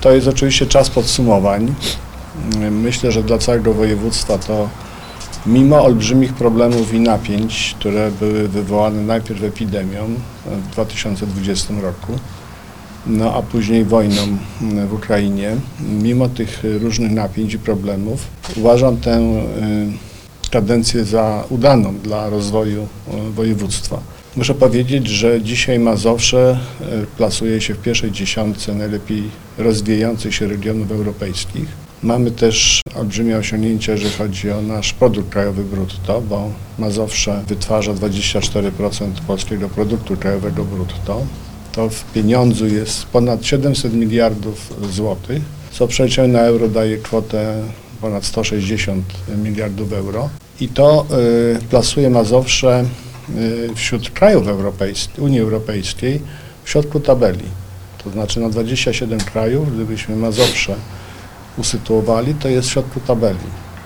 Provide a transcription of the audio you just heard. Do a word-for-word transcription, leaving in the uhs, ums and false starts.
To jest oczywiście czas podsumowań. Myślę, że dla całego województwa to mimo olbrzymich problemów i napięć, które były wywołane najpierw epidemią w dwa tysiące dwudziestym roku, no a później wojną w Ukrainie, mimo tych różnych napięć i problemów, uważam tę kadencję za udaną dla rozwoju województwa. Muszę powiedzieć, że dzisiaj Mazowsze plasuje się w pierwszej dziesiątce najlepiej rozwijających się regionów europejskich. Mamy też olbrzymie osiągnięcia, jeżeli chodzi o nasz produkt krajowy brutto, bo Mazowsze wytwarza dwadzieścia cztery procent polskiego produktu krajowego brutto. To w pieniądzu jest ponad siedemset miliardów złotych, co w przeliczeniu na euro daje kwotę ponad sto sześćdziesiąt miliardów euro. I to y, plasuje Mazowsze y, wśród krajów europejskich, Unii Europejskiej w środku tabeli. To znaczy na dwadzieścia siedem krajów, gdybyśmy Mazowsze usytuowali, to jest w środku tabeli.